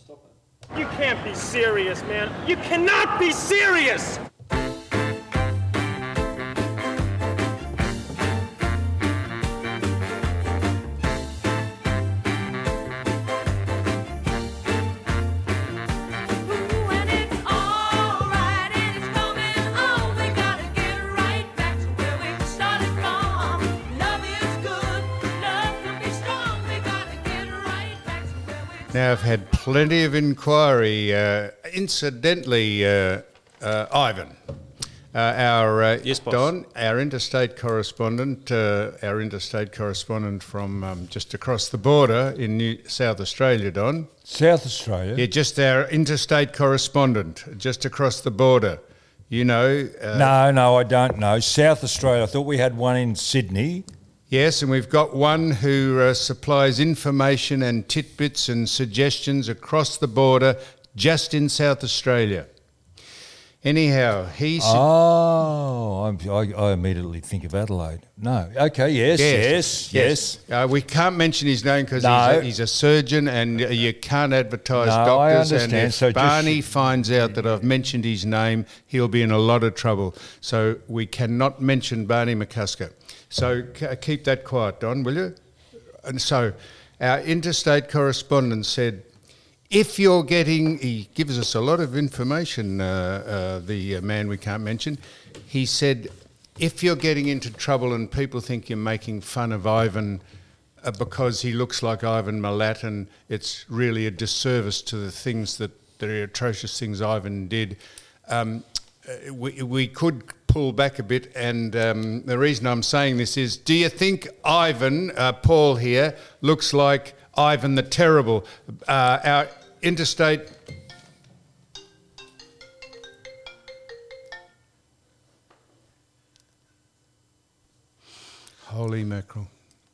You can't be serious, man. You cannot be serious! Now, I've had plenty of inquiry. Incidentally, Ivan, our Yes, boss. Don, our interstate correspondent from just across the border in South Australia, Don. South Australia? Yeah, just our interstate correspondent, just across the border. You know. No, I don't know. South Australia. I thought we had one in Sydney. Yes, and we've got one who supplies information and tidbits and suggestions across the border just in South Australia. Anyhow, he's... I immediately think of Adelaide. No. Okay, yes. We can't mention his name because he's a surgeon and you can't advertise No, doctors. I understand. And if So Barney finds out that I've mentioned his name, he'll be in a lot of trouble. So we cannot mention Barney McCusker. So keep that quiet, Don, will you? And so our interstate correspondent said, if you're getting... He gives us a lot of information, the man we can't mention. He said, if you're getting into trouble and people think you're making fun of Ivan because he looks like Ivan Milat and it's really a disservice to the things the atrocious things Ivan did, we could pull back a bit, and the reason I'm saying this is, do you think Ivan, Paul here, looks like Ivan the Terrible? Our interstate... Holy mackerel.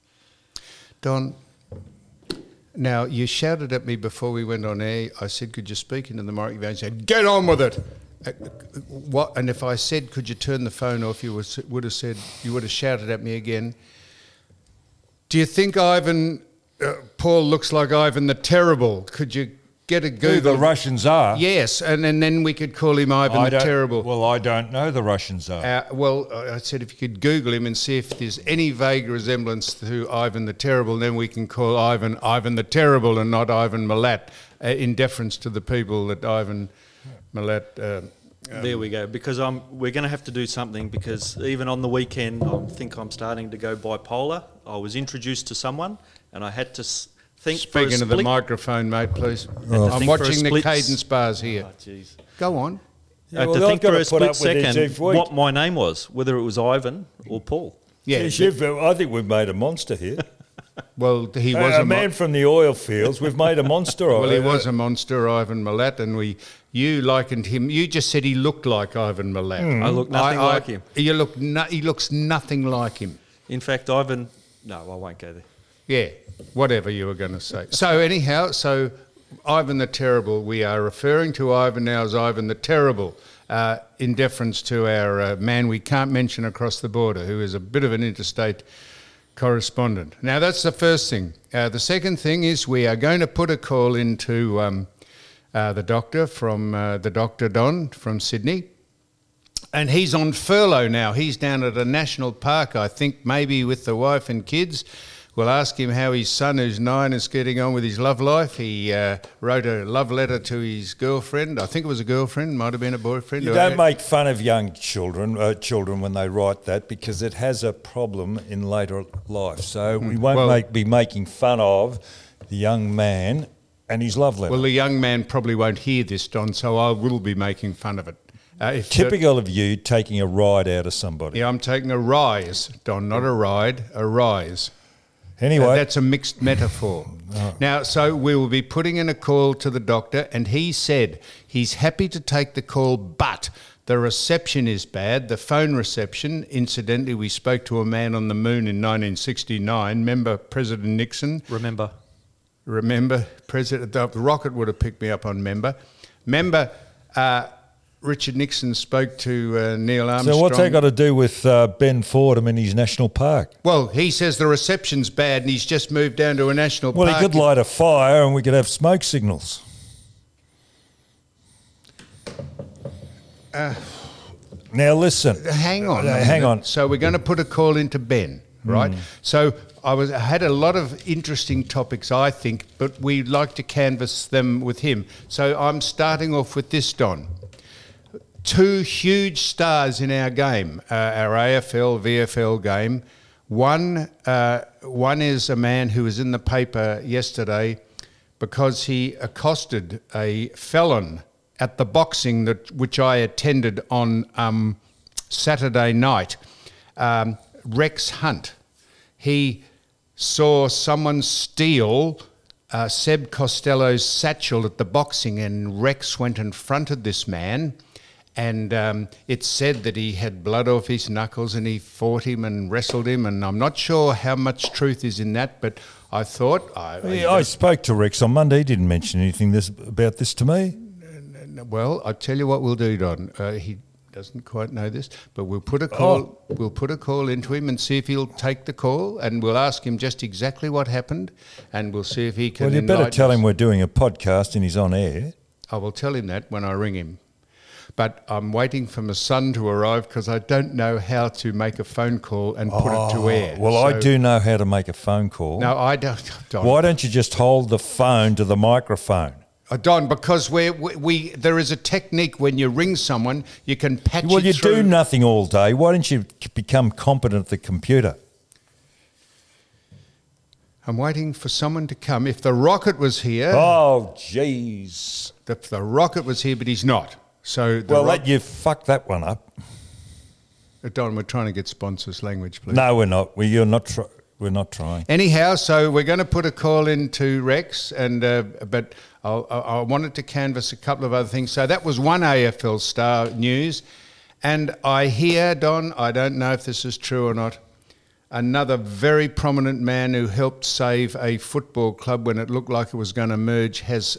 Don, now you shouted at me before we went on air. I said, could you speak into the microphone? You said, get on with it. What? And if I said, could you turn the phone off, you would have said, you would have shouted at me again. Do you think Paul looks like Ivan the Terrible? Could you get a Google? Who the Russians are? Yes, and then we could call him Ivan the Terrible. Well, I don't know the Russians are. I said if you could Google him and see if there's any vague resemblance to Ivan the Terrible, then we can call Ivan the Terrible and not Ivan Milat, in deference to the people that Ivan Milat... there we go, because we're going to have to do something, because even on the weekend I think I'm starting to go bipolar. I was introduced to someone and I had to think for a Speaking split... of the microphone, mate, please. Oh. I'm watching the cadence bars here. Oh, jeez. Go on. I had to think for a split second what my name was, whether it was Ivan or Paul. Yeah, I think we've made a monster here. Well, he was a man from the oil fields. We've made a monster of Well, he was a monster, Ivan Milat, and you likened him. You just said he looked like Ivan Milat. I look nothing like him. He looks nothing like him. In fact, Ivan... No, I won't go there. Yeah, whatever you were going to say. So anyhow, Ivan the Terrible, we are referring to Ivan now as Ivan the Terrible, in deference to our man we can't mention across the border, who is a bit of an interstate correspondent. Now, that's the first thing. The second thing is we are going to put a call into the doctor the Dr. Don from Sydney, and he's on furlough now. He's down at a national park, I think, maybe with the wife and kids. We'll ask him how his son, who's 9, is getting on with his love life. He wrote a love letter to his girlfriend. I think it was a girlfriend, might have been a boyfriend. You don't make fun of young children when they write that, because it has a problem in later life. So we won't be making fun of the young man and his love letter. Well, the young man probably won't hear this, Don, so I will be making fun of it. Typical of you, taking a ride out of somebody. Yeah, I'm taking a rise, Don, not a ride, a rise. Anyway. That's a mixed metaphor. Oh. Now, so we will be putting in a call to the doctor, and he said he's happy to take the call, but the reception is bad, the phone reception. Incidentally, we spoke to a man on the moon in 1969. Remember President Nixon? Remember, the rocket would have picked me up on member. Richard Nixon spoke to Neil Armstrong. So what's that got to do with Ben Fordham in his national park? Well, he says the reception's bad and he's just moved down to a national park. Well, he could light a fire and we could have smoke signals. Now listen. Hang on. Hang on. So we're going to put a call into Ben, right? So I had a lot of interesting topics, I think, but we'd like to canvass them with him. So I'm starting off with this, Don. Two huge stars in our game, our AFL, VFL game. One is a man who was in the paper yesterday because he accosted a felon at the boxing which I attended on Saturday night. Rex Hunt. He saw someone steal Seb Costello's satchel at the boxing, and Rex went and fronted this man. And it said that he had blood off his knuckles and he fought him and wrestled him. And I'm not sure how much truth is in that, but I thought... I spoke to Rex on Monday. He didn't mention anything about this to me. Well, I'll tell you what we'll do, Don. He doesn't quite know this, but we'll put a call. We'll put a call into him and see if he'll take the call, and we'll ask him just exactly what happened, and we'll see if he can. Well, you better tell him we're doing a podcast and he's on air. I will tell him that when I ring him. But I'm waiting for my son to arrive because I don't know how to make a phone call and put it to air. Well, I do know how to make a phone call. No, I don't. Why don't you just hold the phone to the microphone? Don, because there is a technique when you ring someone, you can patch it through. Well, you do nothing all day. Why don't you become competent at the computer? I'm waiting for someone to come. If the Rocket was here... Oh, jeez. If the Rocket was here, but he's not. So you fucked that one up. Don, we're trying to get sponsors. Language, please. No, we're not. We're not trying. Anyhow, so we're going to put a call into Rex, and but I wanted to canvass a couple of other things. So that was one AFL star news, and I hear, Don, I don't know if this is true or not, another very prominent man who helped save a football club when it looked like it was going to merge has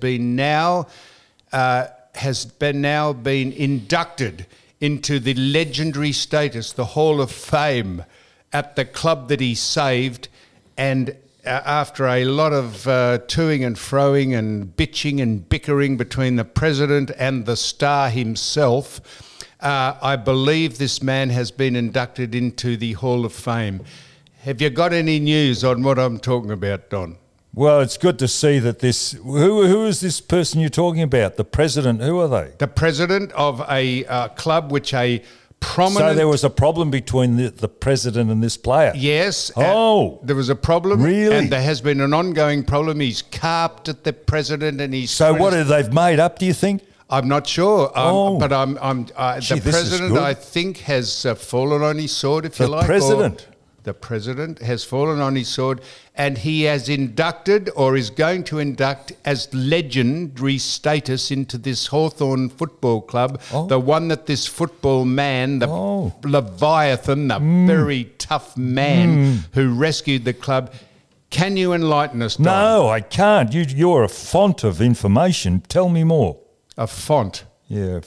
now been inducted into the legendary status, the Hall of Fame, at the club that he saved. And after a lot of toing and froing and bitching and bickering between the president and the star himself, I believe this man has been inducted into the Hall of Fame. Have you got any news on what I'm talking about, Don? Well, it's good to see that this... Who is this person you're talking about? The president? Who are they? The president of a club which a prominent... So there was a problem between the president and this player? Yes. Oh. There was a problem. Really? And there has been an ongoing problem. He's carped at the president and he's... So what have they made up, do you think? I'm not sure, but Gee, the president, I think, has fallen on his sword, if you like. The president has fallen on his sword, and he has inducted, or is going to induct, as legendary status into this Hawthorn Football Club, the one that this football man, the Leviathan, the very tough man who rescued the club. Can you enlighten us, Don? No, I can't. You're a font of information. Tell me more. A font? Yeah.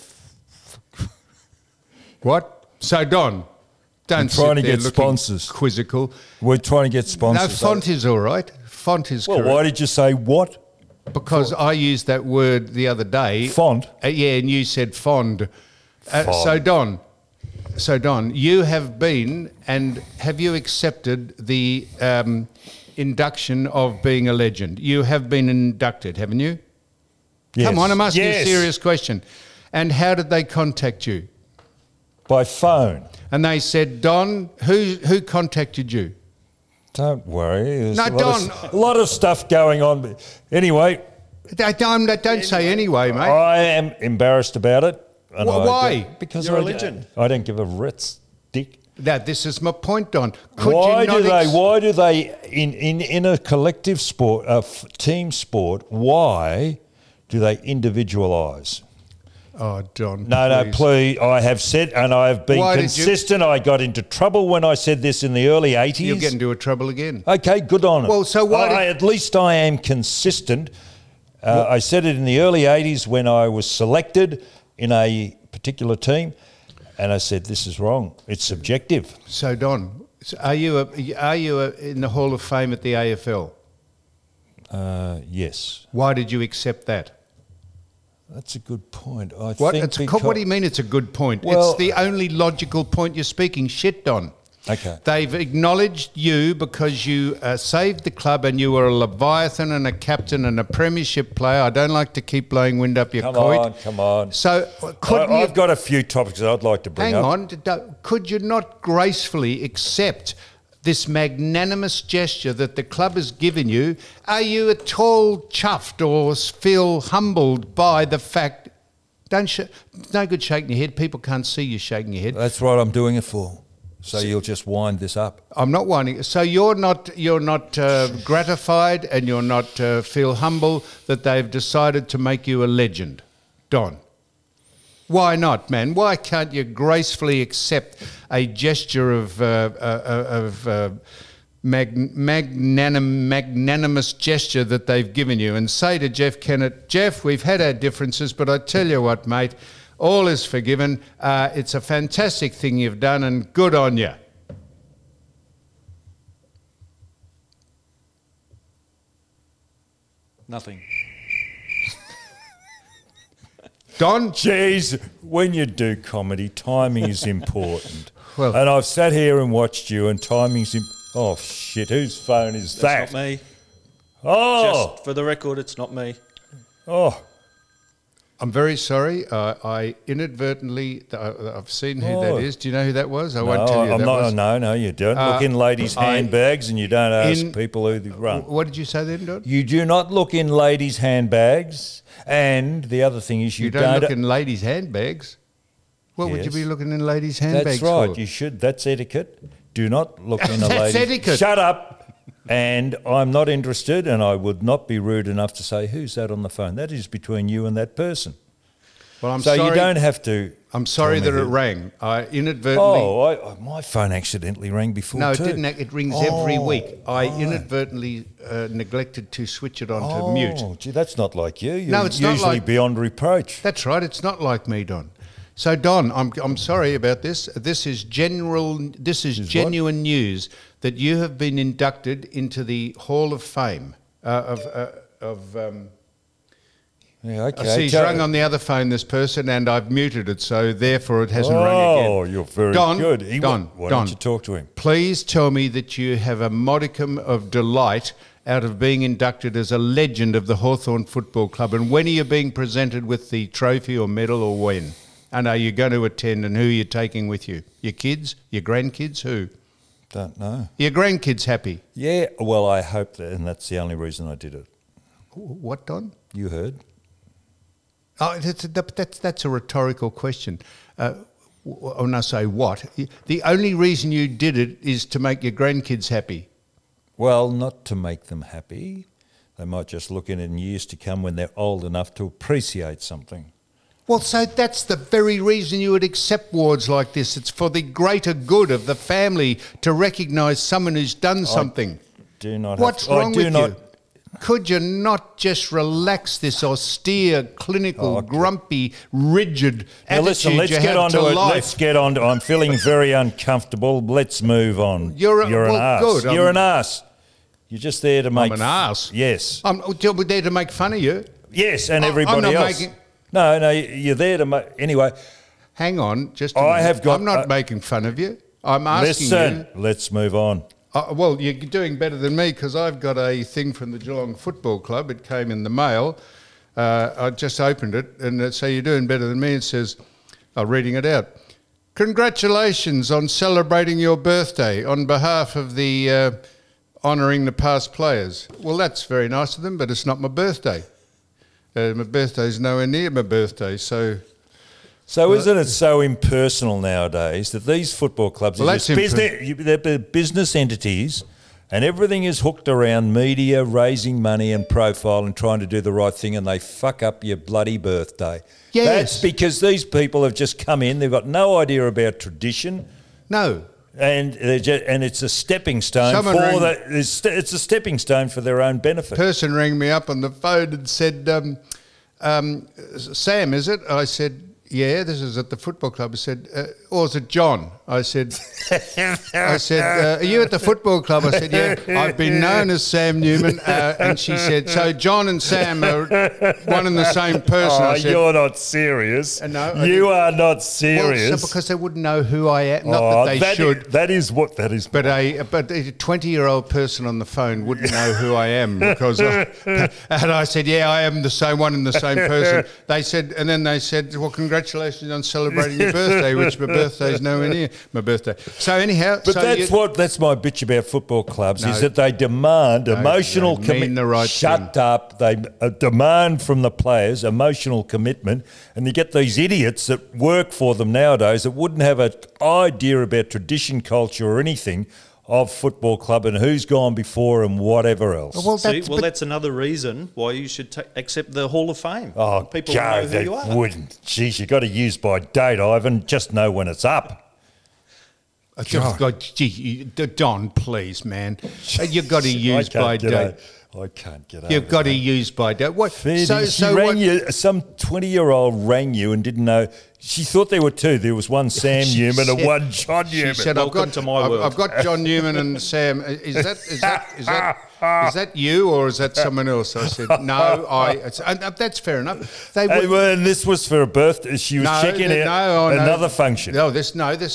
What? So, Don... Don't sit there looking sponsors. Quizzical. We're trying to get sponsors. No, font is all right. Font is correct. Well, why did you say what? Because I used that word the other day. Font? Yeah, and you said fond. So, Don, you have been, and have you accepted the induction of being a legend? You have been inducted, haven't you? Yes. Come on, I'm asking you a serious question. And how did they contact you? By phone. And they said, Don, who contacted you? Don't worry. No, Don. A lot of stuff going on. Anyway. Don't say anyway, mate. I am embarrassed about it. And why? Because you're a legend. I don't give a rat's dick. Now, this is my point, Don. Why do they, in a collective sport, a team sport, why do they individualise? Oh, Don, No, please. I have said, and I have been consistent. I got into trouble when I said this in the early 80s. You'll get into trouble again. Okay, good on it. Well, so why... at least I am consistent. I said it in the early 80s when I was selected in a particular team, and I said, this is wrong. It's subjective. So, Don, are you in the Hall of Fame at the AFL? Yes. Why did you accept that? That's a good point. What? Think What do you mean it's a good point? Well- It's the only logical point you're speaking shit on. Okay. They've acknowledged you because you saved the club and you were a Leviathan and a captain and a premiership player. I don't like to keep blowing wind up your coit. Come on. So couldn't you... I've got a few topics that I'd like to bring Hang up. on. Could you not gracefully accept this magnanimous gesture that the club has given you? Are you at all chuffed or feel humbled by the fact... no good shaking your head. People can't see you shaking your head. That's what I'm doing it for. So you'll just wind this up. I'm not whining. So you're not gratified and you're not feel humble that they've decided to make you a legend, Don? Why not, man? Why can't you gracefully accept a gesture of magnanimous gesture that they've given you and say to Jeff Kennett, Jeff, we've had our differences, but I tell you what, mate, all is forgiven. It's a fantastic thing you've done and good on you. Nothing. Don? Jeez, when you do comedy, timing is important. Well- and I've sat here and watched you, and timing's... Oh, shit, whose phone is That's that? not me. Oh! Just for the record, it's not me. Oh! I'm very sorry. I inadvertently... I've seen who that is. Do you know who that was? I won't tell you I'm that not, was. No, you don't look in ladies' handbags and you don't ask people who they run. What did you say then, Don? You do not look in ladies' handbags, and the other thing is You don't look in ladies' handbags. What would you Yes. be looking in ladies' handbags That's right. for? You should. That's etiquette. Do not look in a That's lady's... etiquette. Shut up. And I'm not interested, and I would not be rude enough to say, who's that on the phone? That is between you and that person. Well, I'm So sorry. you don't have to... I'm sorry tell that me it who- rang. I inadvertently... my phone accidentally rang before No, it too. didn't. It rings every week. I inadvertently neglected to switch it on to mute. Oh, gee, that's not like you. You're No, it's not usually like- beyond reproach. That's right. It's not like me, Don. So, Don, I'm sorry about this. This is genuine news that you have been inducted into the Hall of Fame Yeah, okay. I see he's rung on the other phone, this person, and I've muted it, so therefore it hasn't rung again. Oh, you're very Don, good. Why Don, don't you talk to him? Please tell me that you have a modicum of delight out of being inducted as a legend of the Hawthorn Football Club, and when are you being presented with the trophy or medal, or when? And are you going to attend, and who are you taking with you? Your kids? Your grandkids? Who? Don't know. Your grandkids happy? Yeah, well, I hope that, and that's the only reason I did it. What, Don? You heard. Oh, that's a rhetorical question. When I say what, the only reason you did it is to make your grandkids happy. Well, not to make them happy. They might just look in years to come when they're old enough to appreciate something. Well, so that's the very reason you would accept awards like this. It's for the greater good of the family to recognise someone who's done something. Do not. What's have, wrong I do with not, you? Could you not just relax this austere, clinical, grumpy, rigid Now attitude listen, let's you get have on to to it. life? Let's get on to I'm feeling very uncomfortable. Let's move on. You're an ass. good. You're an ass. You're just there to make... I'm an ass. Yes. I'm there to make fun of you. Yes, and I'm everybody not else. making- No, you're there to make... Anyway, Hang on, just a I minute. have got- I'm not making fun of you. I'm asking listen, you. let's move on. Well, you're doing better than me because I've got a thing from the Geelong Football Club. It came in the mail. I just opened it, and so you're doing better than me. It says, I'm reading it out. Congratulations on celebrating your birthday on behalf of the honouring the past players. Well, that's very nice of them, but it's not my birthday. My birthday's nowhere near my birthday, so... So isn't it so impersonal nowadays that these football clubs Well, are that's just they're business entities and everything is hooked around media, raising money and profile and trying to do the right thing, and they fuck up your bloody birthday. Yes. That's because these people have just come in, they've got no idea about tradition, No. and it's a stepping stone Someone rang- it's a stepping stone for their own benefit. Person rang me up on the phone and said, Sam, is it? I said, yeah, this is at the football club. I said, or is it John? I said, are you at the football club? I said, yeah, I've been known as Sam Newman. And she said, so John and Sam are one and the same person. Oh, I said, you're not serious. No, you are not serious. Well, so because they wouldn't know who I am. Not that they should. That is what that is. But a 20-year-old person on the phone wouldn't know who I am because and I said, yeah, I am the same one and the same person. They said, and then they said, well, congratulations on celebrating your birthday, which my birthday's nowhere near my birthday. So anyhow, but that's my bitch about football clubs is that they demand emotional commitment. Right Shut up! They demand from the players emotional commitment, and you get these idiots that work for them nowadays that wouldn't have an idea about tradition, culture, or anything of football club and who's gone before and whatever else. Well, that's another reason why you should accept the Hall of Fame. Oh, people God, know who you are. Wouldn't. Jeez, you got to use by date, Ivan. Just know when it's up. God, gee, Don, please, man. You've got to use by date. I can't get over You've got to use by date. What? Some 20-year-old rang you and didn't know. She thought there were two. There was one Sam Newman and one John Newman. She said, Welcome to my world. I've got John Newman and Sam. Is that you or is that someone else? I said, no, that's fair enough. And this was for a birthday. She was checking out another function. No, this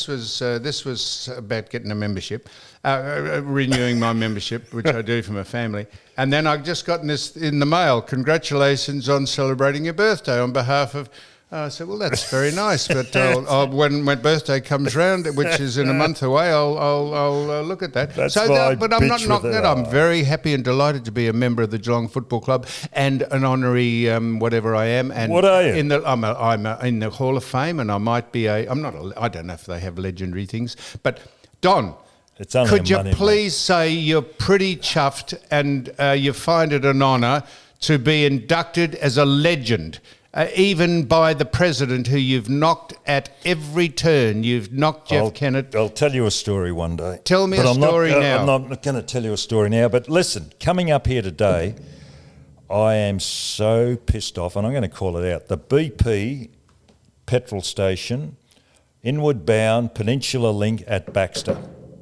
was about getting a membership, renewing my membership, which I do for my family. And then I just gotten this in the mail. Congratulations on celebrating your birthday on behalf of. I said, well, that's very nice, but when my birthday comes round, which is in a month away, I'll look at that. But I'm not knocking it. I'm very happy and delighted to be a member of the Geelong Football Club and an honorary whatever I am. And what are you? I'm in the Hall of Fame, and I might be I don't know if they have legendary things, but Don. Could you please say you're pretty chuffed and you find it an honour to be inducted as a legend? Even by the president who you've knocked at every turn. You've knocked Jeff Kennett. I'll tell you a story one day. Tell me a story now. I'm not going to tell you a story now, but listen, coming up here today, I am so pissed off, and I'm going to call it out. The BP petrol station, inward bound Peninsula Link at Baxter.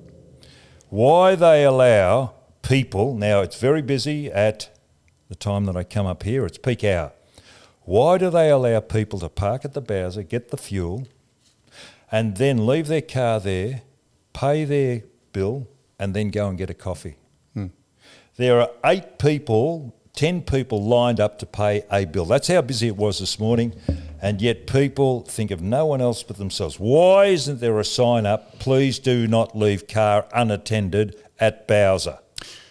Why they allow people, now it's very busy at the time that I come up here, it's peak hour. Why do they allow people to park at the Bowser, get the fuel, and then leave their car there, pay their bill, and then go and get a coffee? There are 10 people lined up to pay a bill. That's how busy it was this morning, and yet people think of no one else but themselves. Why isn't there a sign up, please do not leave car unattended at Bowser?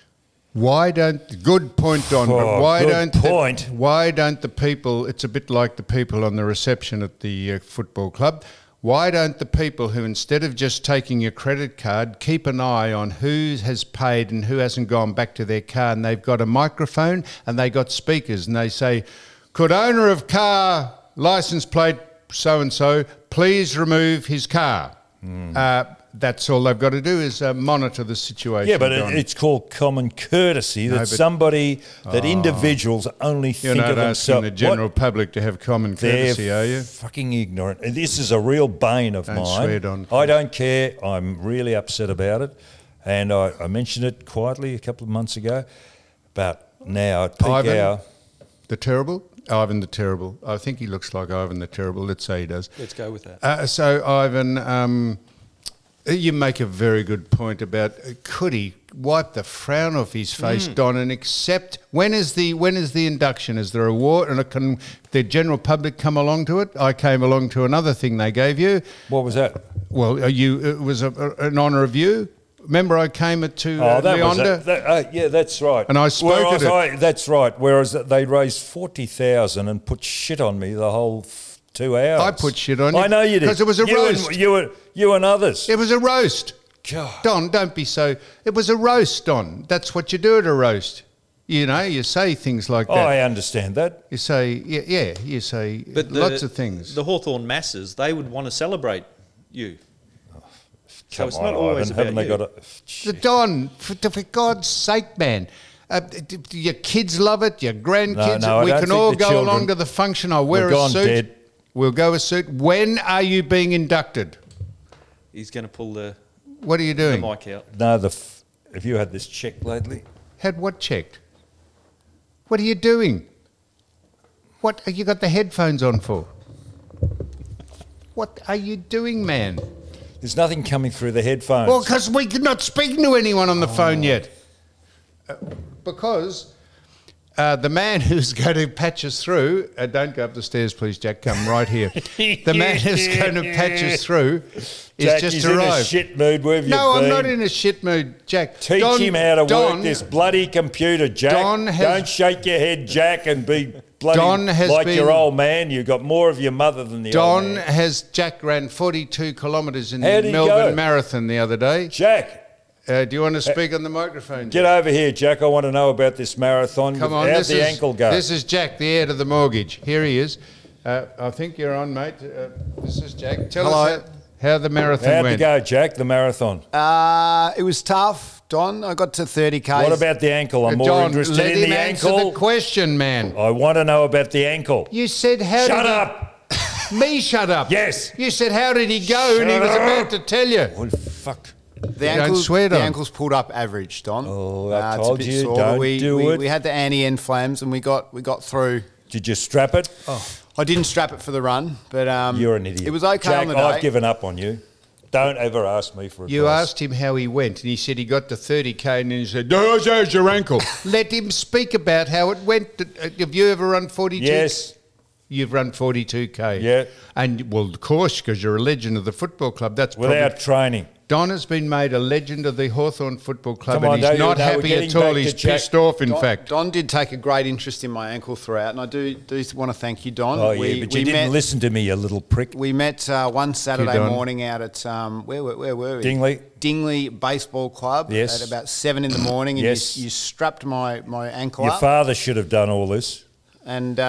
Good point, Don, but why don't the people, it's a bit like the people on the reception at the football club, why don't the people who, instead of just taking your credit card, keep an eye on who has paid and who hasn't gone back to their car, and they've got a microphone and they got speakers, and they say, could owner of car license plate so-and-so please remove his car? That's all they've got to do is monitor the situation. Yeah, but it's called common courtesy that individuals only think of themselves. You're not asking the general public to have common courtesy, are you? Fucking ignorant. And this is a real bane of mine. Swear, Don. I don't care. I'm really upset about it. And I mentioned it quietly a couple of months ago. But now at peak hour... The Terrible? Ivan the Terrible. I think he looks like Ivan the Terrible. Let's say he does. Let's go with that. So, Ivan... you make a very good point about could he wipe the frown off his face, Don, and accept when is the induction? Is there a award and can the general public come along to it? I came along to another thing they gave you. What was that? Well, it was an honour of you. Remember, I came to Leander? Yeah, that's right. And I spoke at it. That's right. Whereas they raised 40,000 and put shit on me the whole 2 hours. I put shit on you. I know you did. Because it was a roast. You and others. It was a roast. God. Don, don't be so... It was a roast, Don. That's what you do at a roast. You say things like that. I understand that. You say, you say lots of things. The Hawthorn masses, they would want to celebrate you. So it's not always about you. Don, for God's sake, man. Your kids love it, your grandkids. No, we can all go along to the function. I wear a suit. We'll go a suit. When are you being inducted? He's going to pull the What are you doing? mic out. No, have you had this checked lately? Had what checked? What are you doing? What have you got the headphones on for? What are you doing, man? There's nothing coming through the headphones. Well, because we're not speaking to anyone on the phone yet. Because the man who's going to patch us through, don't go up the stairs, please, Jack, come right here. The man who's going to patch us through is Jack, just he's arrived. in a shit mood. Where have you No, been? I'm not in a shit mood, Jack. Teach him how to work this bloody computer, Jack. Don't shake your head, Jack, and be bloody like your old man. You've got more of your mother than the old man. Jack ran 42 kilometres in How the did he Melbourne go? Marathon the other day. Jack, Do you want to speak on the microphone, get Jack? over here, Jack. I want to know about this marathon. Come on, How'd the ankle go? This is Jack, the heir to the mortgage. Here he is. I think you're on, mate. This is Jack. Tell us how the marathon How'd went. it go, Jack, the marathon? It was tough, Don. I got to 30 k's. What about the ankle? I'm more Don, interested let in him the answer ankle. the question, man. I want to know about the ankle. You said how Shut did up! Me shut up? Yes. You said how did he go, and he was about to tell you. Oh, fuck. The Don't swear, Don. ankle's pulled up average, Don. Oh, I it's a told bit you, sore, don't but we, do we, it. We had the anti-end flames, and we got through. Did you strap it? I didn't strap it for the run, but You're an idiot. It was okay Jack, on the day. I've given up on you. Don't ever ask me for advice. You asked him how he went, and he said he got to 30k, and then he said, "No, there's your ankle." Let him speak about how it went. Have you ever run 42? Yes. You've run 42k. Yeah. And, well, of course, because you're a legend of the football club. That's Without probably... training. Don has been made a legend of the Hawthorn Football Club, Come on, and he's don't you not know we're happy getting at all. back to He's Jack. pissed off, in fact. Don did take a great interest in my ankle throughout, and I do want to thank you, Don. Oh, yeah, but you didn't listen to me, you little prick. We met one Saturday Don. morning out at where were we? Dingley. Dingley Baseball Club. Yes. At about 7 in the morning, and Yes. you strapped my ankle Your up. father should have done all this. And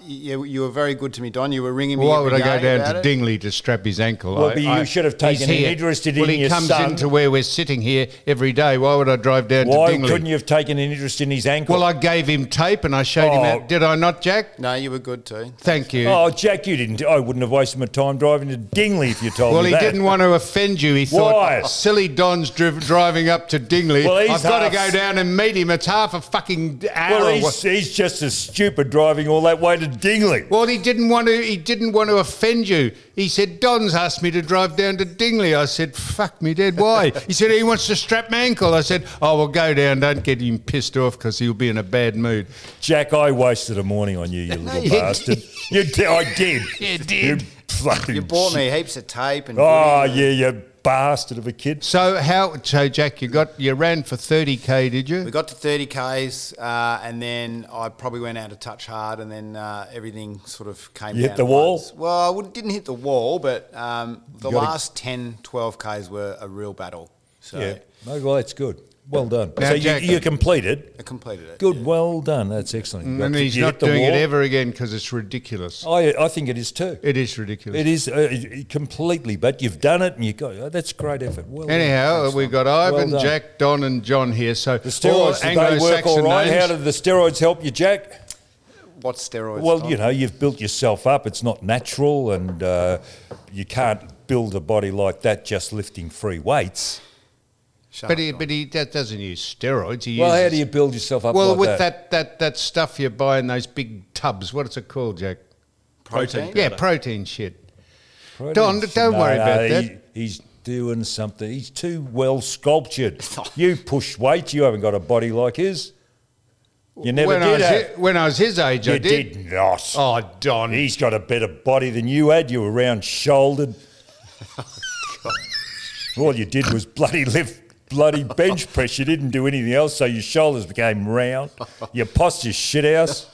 you were very good to me, Don. You were ringing me. Why every would I go day down about to it. Dingley to strap his ankle? Well, but you should have taken he's an here. interest in Well, he your comes son. into where we're sitting here every day. Why would I drive down to Why Dingley? couldn't you have taken an interest in his ankle? Well, I gave him tape and I showed him Oh. how. Did I not, Jack? No, you were good too. Thank you. Oh, Jack, you didn't. I wouldn't have wasted my time driving to Dingley if you told Well, me he that. didn't want to offend you. He Why? thought, silly Don's driving up to Dingley. Well, he's I've got to half- go down and meet him. It's half a fucking hour. Well, he's just as stupid driving all that way to Dingley. Well, he didn't want to offend you. He said, Don's asked me to drive down to Dingley. I said, fuck me dead, why? He said, he wants to strap my ankle. I said, oh, well, go down. Don't get him pissed off because he'll be in a bad mood. Jack, I wasted a morning on you, you little you bastard. You did. I did. You did. You fucking You bought shit. me heaps of tape and. Oh, goodies. yeah, you bastard of a kid. So, Jack, you ran for 30k, did you? We got to 30 k's, and then I probably went out a touch hard, and then everything sort of came. You hit down the at wall? once. Well, I didn't hit the wall, but the gotta- last 10, 12 k's were a real battle. So Yeah. No, well, that's good. Well done. Now, So Jack- you completed. I completed it. Good, well done. That's excellent. And But he's you hit not the doing it wall. ever again because it's ridiculous. I think it is too. It is ridiculous. It is completely, but you've done it and you got that's great effort. Well done. Anyhow, Thanks, we've Don. got Ivan, Well done. Jack, Don and John here. So The steroids, did they work all right? How did the steroids help you, Jack? What steroids? Well, Don? you know, you've built yourself up. It's not natural, and you can't build a body like that just lifting free weights. Shut But up, he, Don. but he doesn't use steroids. He Well, how uses, do you build yourself up well, like with that? that stuff you buy in those big tubs. What's it called, Jack? Protein? Yeah, protein shit. Protein Don, shit. don't worry about that. He's doing something. He's too well sculptured. You push weight. You haven't got a body like his. You never when did. when I was his age, You I did. did not. Oh, Don. He's got a better body than you had. You were round-shouldered. All you did was bloody lift bloody bench press. You didn't do anything else, so your shoulders became round. Your posture's shit house.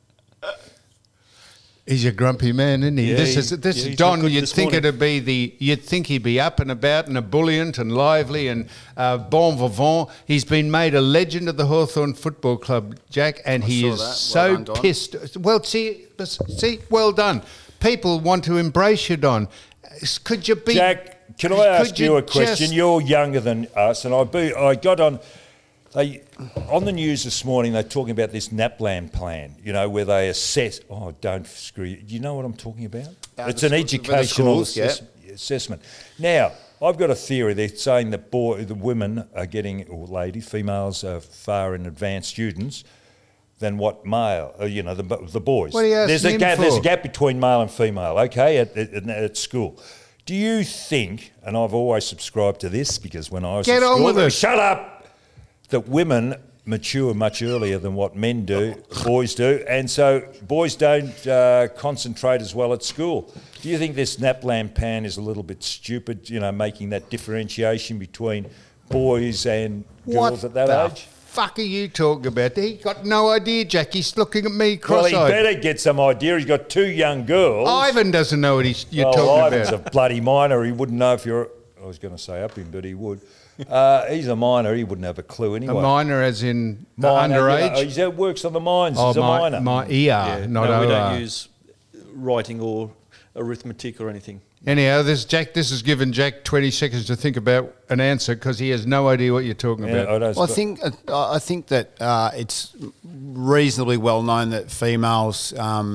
He's a grumpy man, isn't he? Yeah, this he's is not Don. good You'd this think morning. it'd be you'd think he'd be up and about and ebullient and lively and bon vivant. He's been made a legend of the Hawthorn Football Club, Jack, and he saw is that. Well so done, Don. pissed. Well, see, well done. People want to embrace you, Don. Could you be Jack, can I ask could you a question? just- You're younger than us, and I got on They on the news this morning. They're talking about this NAPLAN plan. You know, where they assess. Oh, don't screw you. Do you know what I'm talking about? It's an educational assessment. Now, I've got a theory. They're saying that the women are getting, or ladies, females are far in advanced students than what male, the boys. What are you asking There's a him gap. for? There's a gap between male and female. Okay, at school. Do you think? And I've always subscribed to this because when I was Get at on school, with it. Shut up. That women mature much earlier than what men do, boys do, and so boys don't concentrate as well at school. Do you think this NAPLAN pan is a little bit stupid, making that differentiation between boys and girls at that age? Fuck are you talking about? He got no idea, Jack. He's looking at me Well, cross-eyed. he better get some idea. He's got two young girls. Ivan doesn't know what you're Well, talking Ivan's about. a bloody minor. He wouldn't know if you're... I was going to say up him, but he would. He's a minor. He wouldn't have a clue anyway. A minor as in Minor, underage? he works on the mines. He's a minor. ER, not no, OR. we don't use writing or arithmetic or anything. Anyhow, this has given Jack 20 seconds to think about an answer because he has no idea what you're talking about. Well, I think that it's reasonably well known that females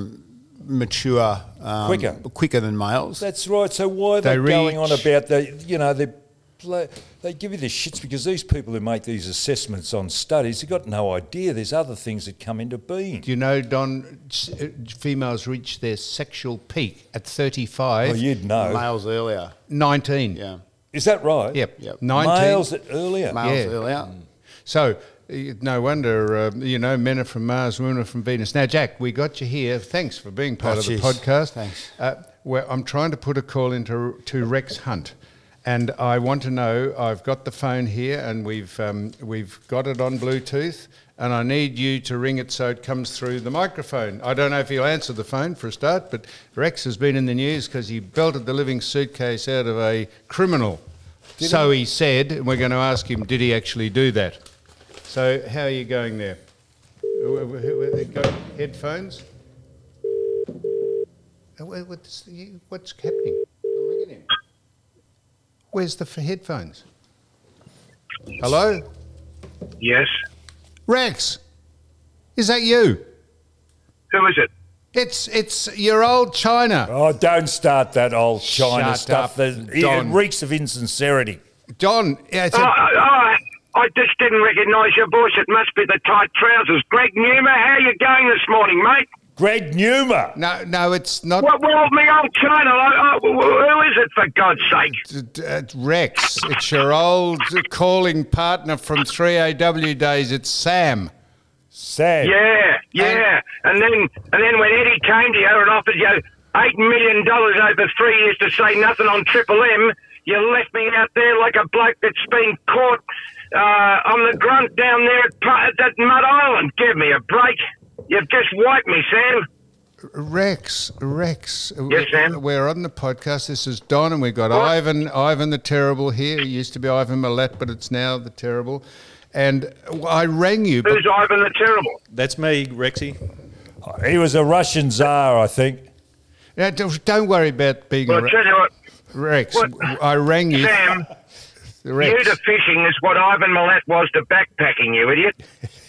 mature quicker than males. That's right. So why are they going on about they give you the shits because these people who make these assessments on studies, they've got no idea there's other things that come into being. Do you know, Don, females reach their sexual peak at 35. Well, you'd know. Males earlier. 19. Yeah. Is that right? Yep. 19. Males earlier. Males earlier. So, no wonder, men are from Mars, women are from Venus. Now, Jack, we got you here. Thanks for being part of the podcast. Thanks. I'm trying to put a call into Rex Hunt. And I want to know, I've got the phone here and we've got it on Bluetooth and I need you to ring it so it comes through the microphone. I don't know if he'll answer the phone for a start, but Rex has been in the news because he belted the living suitcase out of a criminal. So he said, and we're going to ask him, did he actually do that? So how are you going there? Got headphones? What's happening? I'm ringing him. Where's the headphones? Hello? Yes. Rex, is that you? Who is it? It's your old China. Oh, don't start that old China Shut stuff. up, It Don. reeks of insincerity. Don, I just didn't recognise your voice. It must be the tight trousers. Greg Newman, how are you going this morning, mate? Greg Newman. no, it's not. Well, me old China. Who is it, for God's sake? Rex, it's your old calling partner from 3AW days. It's Sam. Sam. Yeah. And then when Eddie came to you and offered you $8 million over 3 years to say nothing on Triple M, you left me out there like a bloke that's been caught on the grunt down there at Mud Island. Give me a break. You've just wiped me, Sam. Rex. Yes, Sam? We're on the podcast. This is Don, and we've got Ivan the Terrible here. He used to be Ivan Milat, but it's now the Terrible. And I rang you. Who's Ivan the Terrible? That's me, Rexy. He was a Russian Tsar, I think. Now, don't worry about being Well, I'll tell you what, Rex. I rang you. Sam, Rex. you to fishing is what Ivan Milat was to backpacking, you idiot.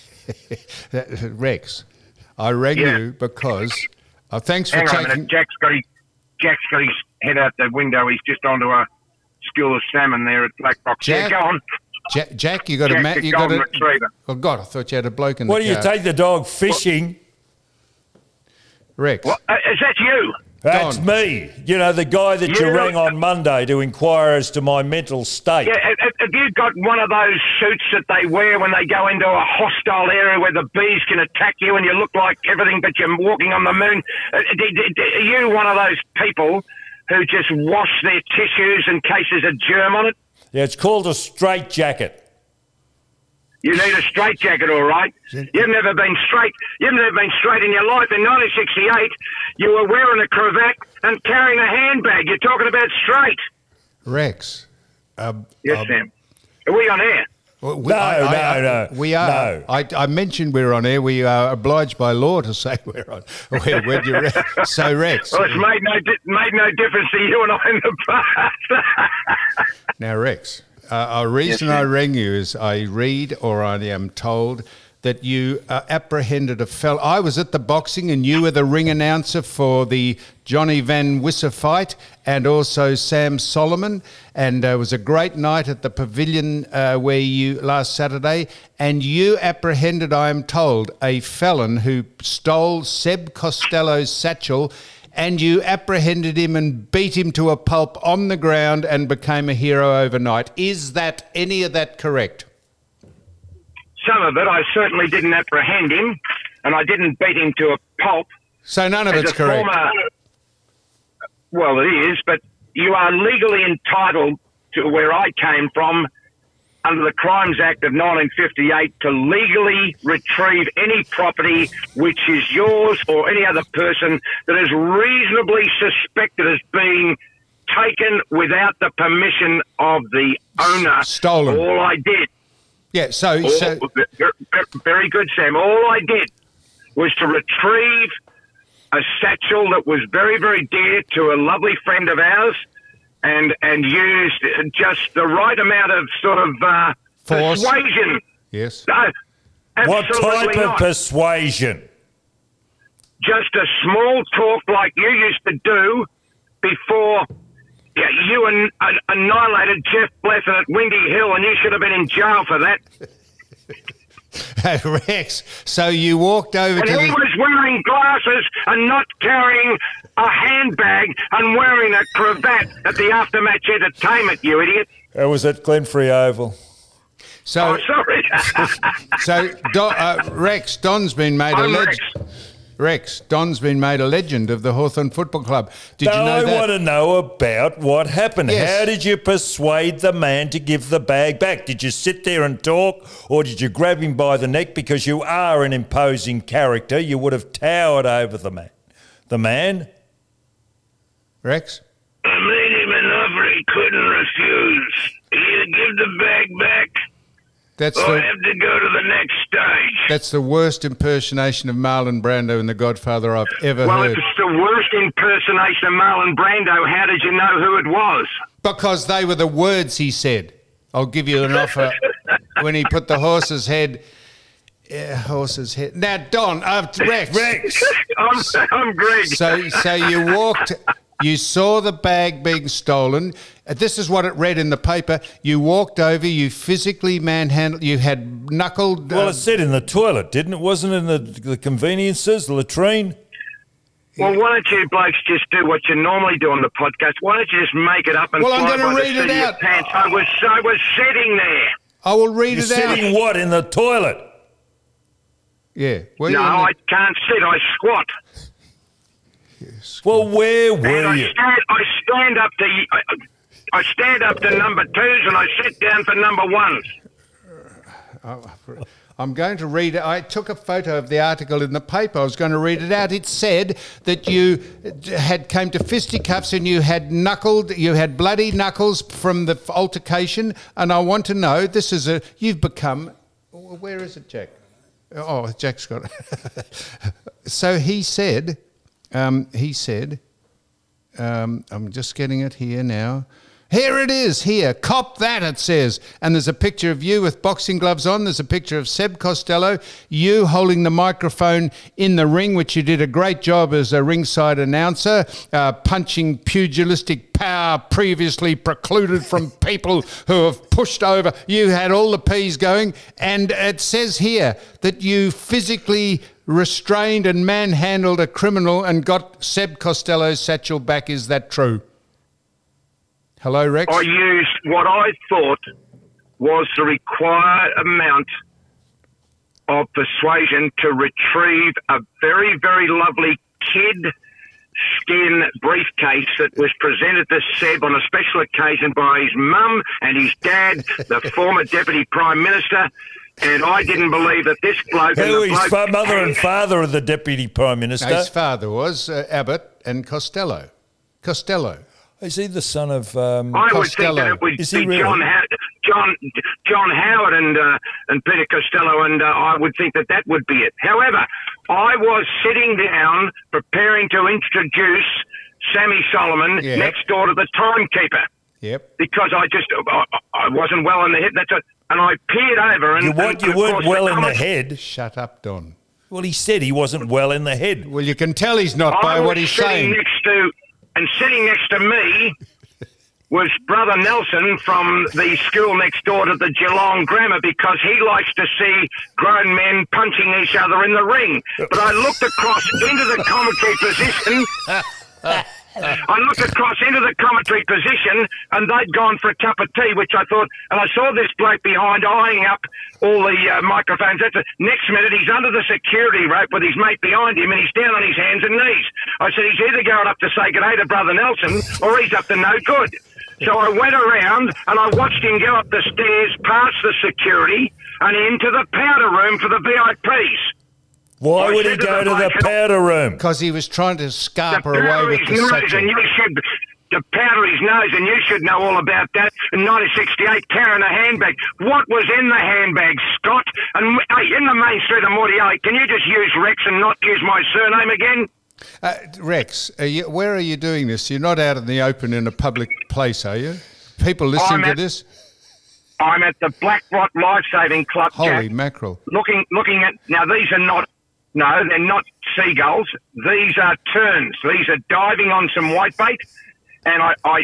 Rex, I rang you because... thanks for Hang on a taking... minute. Jack's got his head out the window. He's just onto a school of salmon there at Black Box. Jack? Yeah, go on. Jack, you got Jack, a mat. the You got golden a. retriever. Oh God, I thought you had a bloke in What the do you car. take the dog fishing? Rex? What? Is that you? That's Don. me. You know, the guy that you You- rang on Monday to inquire as to my mental state. Yeah, have you got one of those suits that they wear when they go into a hostile area where the bees can attack you and you look like everything but you're walking on the moon? Are you one of those people who just wash their tissues in case there's a germ on it? Yeah, it's called a straight jacket. You need a straight jacket, all right. You've never been straight. You've never been straight in your life. In 1968, you were wearing a cravat and carrying a handbag. You're talking about straight. Rex? Yes, Sam. Are we on air? No. We are. No. I mentioned we're on air. We are obliged by law to say we're on. So Rex. Well, it's made no difference to you and I in the past. Now, Rex. A reason I rang you is I read, or I am told, that you apprehended a fellow. I was at the boxing and you were the ring announcer for the Johnny Van Wisser fight and also Sam Solomon. And it was a great night at the pavilion last Saturday. And you apprehended, I am told, a felon who stole Seb Costello's satchel, and you apprehended him and beat him to a pulp on the ground and became a hero overnight. Is that any of that correct? Some of it. I certainly didn't apprehend him, and I didn't beat him to a pulp. So none of it's correct. Well, it is, but you are legally entitled to where I came from under the Crimes Act of 1958 to legally retrieve any property which is yours or any other person that is reasonably suspected as being taken without the permission of the owner. Stolen. All I did. Yeah, very good, Sam. All I did was to retrieve a satchel that was very, very dear to a lovely friend of ours, and used just the right amount of sort of force. Persuasion. Yes. What type of persuasion? Just a small talk like you used to do before. Yeah, you annihilated Jeff Blessing at Windy Hill, and you should have been in jail for that. Rex, so you walked over and he was wearing glasses and not carrying a handbag and wearing a cravat at the aftermatch entertainment, you idiot. That was at Glenfrey Oval. So, sorry. Rex, Don's been made a legend. Rex, Don's been made a legend of the Hawthorn Football Club. Did you know that? I want to know about what happened. Yes. How did you persuade the man to give the bag back? Did you sit there and talk, or did you grab him by the neck? Because you are an imposing character. You would have towered over the man. The man? Rex? I made him an offer he couldn't refuse. Either give the bag back or have to go to the next stage. That's the worst impersonation of Marlon Brando in The Godfather I've ever heard. Well, if it's the worst impersonation of Marlon Brando, how did you know who it was? Because they were the words he said. I'll give you an offer when he put the horse's head. Now, Don, Rex. I'm Greg. So you walked. You saw the bag being stolen. This is what it read in the paper. You walked over, you physically manhandled, you had knuckled... Well, it said in the toilet, didn't it? Wasn't it in the conveniences, the latrine? Well, why don't you blokes just do what you normally do on the podcast? Why don't you just make it up and I'm going to read it out. Pants? I was sitting there. I will read You're it out. sitting what, in the toilet? Yeah. No, I can't sit. I squat. Well, where were you? I stand up to number twos and I sit down for number ones. I'm going to read it. I took a photo of the article in the paper. I was going to read it out. It said that you came to fisticuffs and you had bloody knuckles from the altercation. And I want to know, you've become, where is it, Jack? Oh, Jack's got it. So he said, I'm just getting it here now. Here it is, here. Cop that, it says. And there's a picture of you with boxing gloves on. There's a picture of Seb Costello, you holding the microphone in the ring, which you did a great job as a ringside announcer, punching pugilistic power previously precluded from people who have pushed over. You had all the P's going. And it says here that you physically restrained and manhandled a criminal and got Seb Costello's satchel back. Is that true? Hello, Rex? I used what I thought was the required amount of persuasion to retrieve a very, very lovely kid skin briefcase that was presented to Seb on a special occasion by his mum and his dad, the former Deputy Prime Minister. And I didn't believe that this bloke... His mother and father of the Deputy Prime Minister? His father was Abbott and Costello. Is he the son of I would think that it would be really? John Howard and Peter Costello, and I would think that would be it. However, I was sitting down preparing to introduce Sammy Solomon next door to the timekeeper. Yep. Because I wasn't well in the head. That's it. And I peered over and... You weren't well in the head? Shut up, Don. Well, he said he wasn't well in the head. Well, you can tell he's not by what he's saying. Sitting next to me was Brother Nelson from the school next door to the Geelong Grammar, because he likes to see grown men punching each other in the ring. But I looked across into the commentary position... I looked across into the commentary position and they'd gone for a cup of tea, which I thought, and I saw this bloke behind eyeing up all the microphones. Next minute, he's under the security rope with his mate behind him and he's down on his hands and knees. I said, he's either going up to say good day to Brother Nelson or he's up to no good. So I went around and I watched him go up the stairs past the security and into the powder room for the VIPs. Why would he go to the powder room? Because he was trying to scarp her away with the satchel. To powder his nose, and you should know all about that. In 1968, carrying a handbag. What was in the handbag, Scott? And hey, in the main street of Mordialloc, can you just use Rex and not use my surname again? Rex, where are you doing this? You're not out in the open in a public place, are you? People listening to this? I'm at the Black Rock Lifesaving Club. Holy Jack, mackerel. Looking at, now these are not, no, they're not seagulls. These are terns. These are diving on some whitebait. And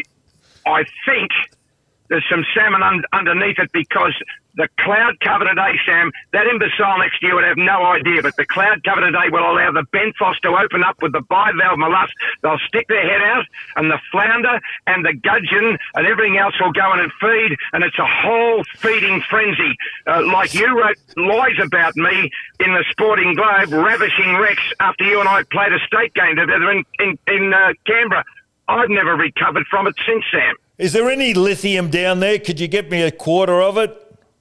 I think there's some salmon underneath it, because the cloud cover today, Sam, that imbecile next to you would have no idea, but the cloud cover today will allow the benthos to open up with the bivalve mollusk. They'll stick their head out, and the flounder and the gudgeon and everything else will go in and feed, and it's a whole feeding frenzy. Like you wrote lies about me in the Sporting Globe, ravishing Rex after you and I played a state game together in Canberra. I've never recovered from it since, Sam. Is there any lithium down there? Could you get me a quarter of it?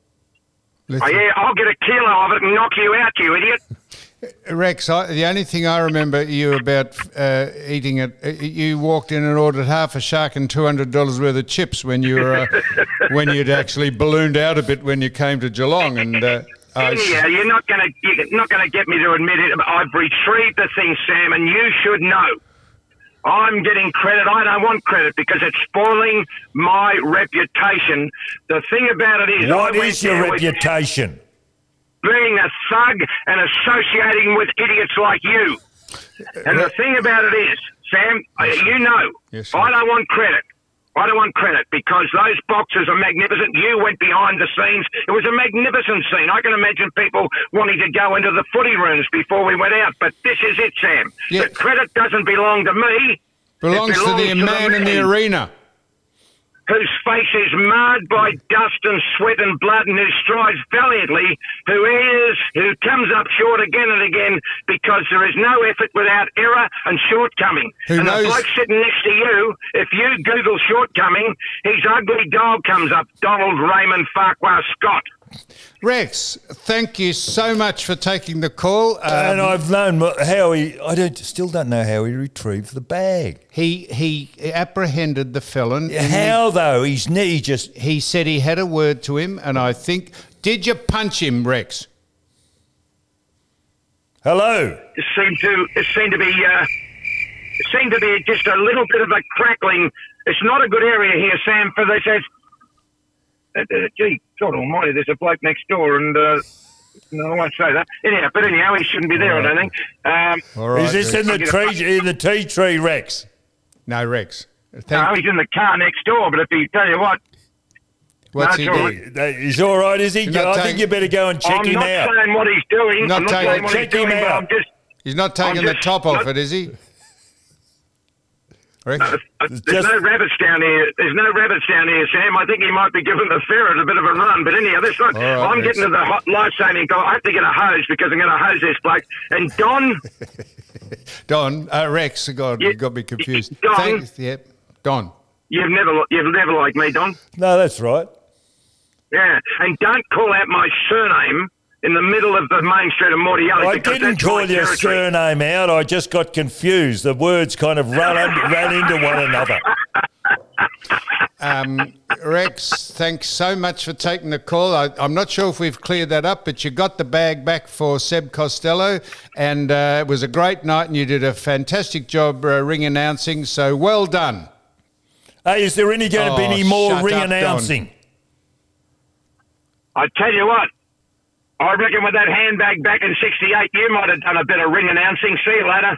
Oh, yeah, I'll get a kilo of it and knock you out, you idiot. Rex, the only thing I remember you about eating it, you walked in and ordered half a shark and $200 worth of chips when you were, when you'd actually ballooned out a bit when you came to Geelong. And anyhow, you're not going to get me to admit it. I've retrieved the thing, Sam, and you should know. I'm getting credit. I don't want credit because it's spoiling my reputation. The thing about it is... What is your reputation? Being a thug and associating with idiots like you. And the thing about it is, Sam, you know, yes, I don't want credit. I don't want credit because those boxers are magnificent. You went behind the scenes. It was a magnificent scene. I can imagine people wanting to go into the footy rooms before we went out. But this is it, Sam. Yeah. The credit doesn't belong to me. Belongs to the man in the arena. Whose face is marred by dust and sweat and blood, and who strives valiantly, who comes up short again and again, because there is no effort without error and shortcoming. And the bloke sitting next to you, if you Google shortcoming, his ugly dog comes up, Donald Raymond Farquhar Scott. Rex, thank you so much for taking the call. And I've known how he... still don't know how he retrieved the bag. He apprehended the felon. How, though? He said he had a word to him, and I think... Did you punch him, Rex? Hello? It seemed to be just a little bit of a crackling. It's not a good area here, Sam, for this. Gee, God almighty, there's a bloke next door, and no, I won't say that. Anyhow, he shouldn't be there, I don't think. All right, is this in the tea tree, Rex? No, Rex. No, he's in the car next door, but if he tell you what... What's he doing? He's all right, is he? I think you better go and check him out. I'm not saying what he's doing. I'm not saying what he's doing, but I'm just... He's not taking the top off it, is he? There's no rabbits down here. There's no rabbits down here, Sam. I think he might be giving the ferret a bit of a run. But anyhow, that's not. Right, I'm getting to the life-saving goal. I have to get a hose because I'm going to hose this bloke. And Don, Rex, God, you got me confused. Don, Don. You've never liked me, Don. No, that's right. Yeah, and don't call out my surname in the middle of the main street of Mordialloc. I didn't call your surname out. I just got confused. The words kind of ran into one another. Rex, thanks so much for taking the call. I'm not sure if we've cleared that up, but you got the bag back for Seb Costello, and it was a great night, and you did a fantastic job ring announcing, so well done. Hey, is there going to be any more shut ring up, Don. announcing? I tell you what, I reckon with that handbag back in '68, you might have done a bit of ring announcing. See you later.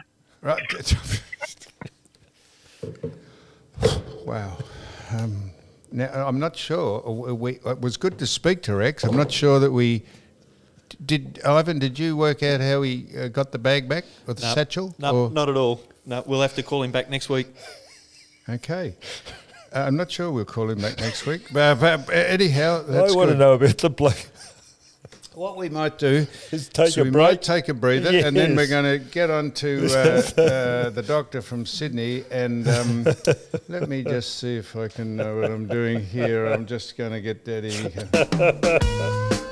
Right. Wow. Now, I'm not sure. It was good to speak to Rex. I'm not sure that we... Ivan, did you work out how he got the bag back or the satchel? No, not at all. No, we'll have to call him back next week. Okay. I'm not sure we'll call him back next week. But anyhow, that's I want to know about the bloke. What we might do is take a we break. might take a breather, and then we're going to get on to the doctor from Sydney. And let me just see if I can know what I'm doing here. I'm just going to get Daddy.